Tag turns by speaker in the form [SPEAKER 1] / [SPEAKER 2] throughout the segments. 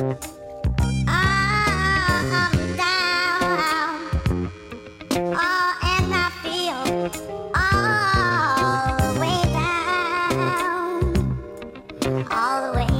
[SPEAKER 1] I'm down. Oh, and I feel all the way down. All the way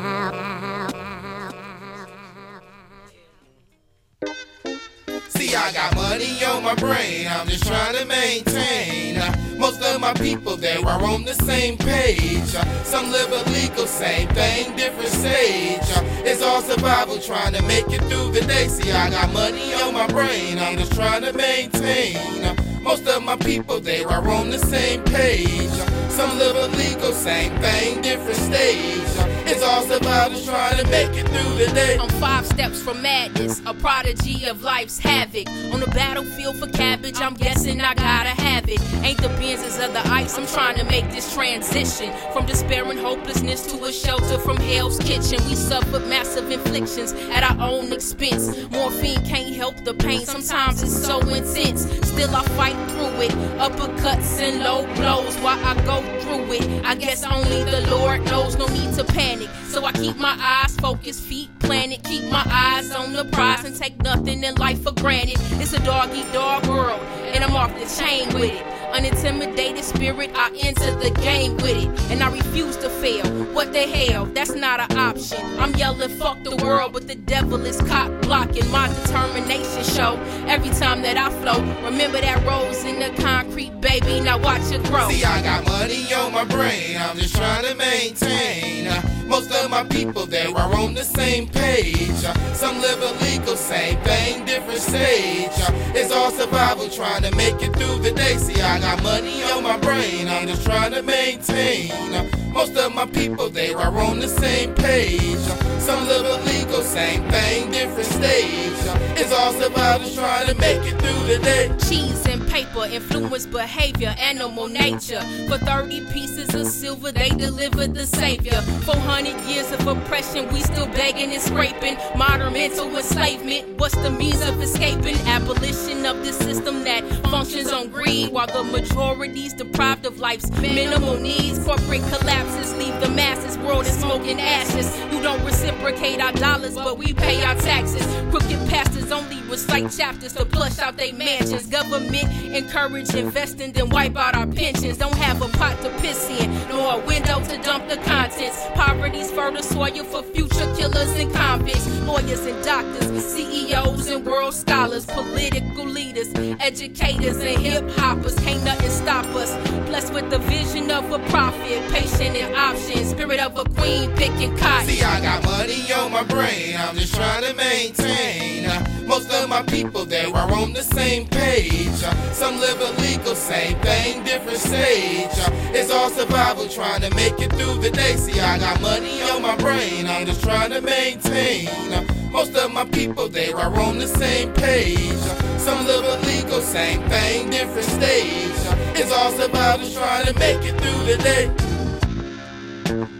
[SPEAKER 1] down.
[SPEAKER 2] See, I got money on my brain, I'm just trying to maintain. Most of my people, they are on the same page. Some live illegal, same thing, different stage. It's all survival, trying to make it through the day. See, I got money on my brain, I'm just trying to maintain. Most of my people, they are on the same page. Some live illegal, same thing, different stage. It's all survivors trying to make it through the day.
[SPEAKER 3] I'm 5 steps from madness, a prodigy of life's havoc. On the battlefield for cabbage, I'm guessing I gotta have it. Ain't the Benzes of the ice, I'm trying to make this transition. From despair and hopelessness to a shelter from hell's kitchen. We suffered massive inflictions at our own expense. Morphine can't help the pain, sometimes it's so intense. Still I fight through it, uppercuts and low blows while I go through it. I guess only the Lord knows, no need to panic. So I keep my eyes focused, feet planted, keep my eyes on the prize and take nothing in life for granted. It's a dog-eat-dog world, and I'm off the chain with it. Unintimidated spirit, I enter the game with it, and I refuse to fail. What the hell? That's not an option. I'm yelling fuck the world, but the devil is cock blocking. My determination show every time that I flow. Remember that rose in the concrete, baby, now watch it grow.
[SPEAKER 2] See, I got money on my brain, I'm just trying to maintain. Most of my people, they are on the same page. Some live illegal, same thing, different stage. It's all survival, trying to make it through the day. See, I got money on my brain, I'm just trying to maintain. Most of my people, they are on the same page. Some live illegal, same thing, different stage. It's all survivors trying to make it through the day.
[SPEAKER 3] Cheese and paper influence behavior, animal nature. For 30 pieces of silver, they delivered the savior. 400 years of oppression, we still begging and scraping. Modern mental enslavement, what's the means of escaping? Abolition of this system that functions on greed, while the majority's deprived of life's minimal needs. Corporate collapses leave the masses, world in smoke and ashes. You don't reciprocate our dollars, but we pay our taxes. Crooked pastors only recite chapters to flush out their mansions. Government encourage investing, then wipe out our pensions. Don't have a pot to piss in, nor a window to dump the contents. Poverty's fertile soil for future killers and convicts. Lawyers and doctors, CEOs and world scholars, political leaders, educators and hip-hoppers. Can't nothing stop us. Blessed with the vision of a prophet, patient in options, spirit of a queen picking cotton.
[SPEAKER 2] See, I got money on my brain, I'm just trying to maintain. Most of my people, they are on the same page. Some live illegal, same thing, different stage. It's all survival, trying to make it through the day. See, I got money on my brain, I'm just trying to maintain. Most of my people, they are on the same page. Some live illegal, same thing, different stage. It's all survivors trying to make it through the day.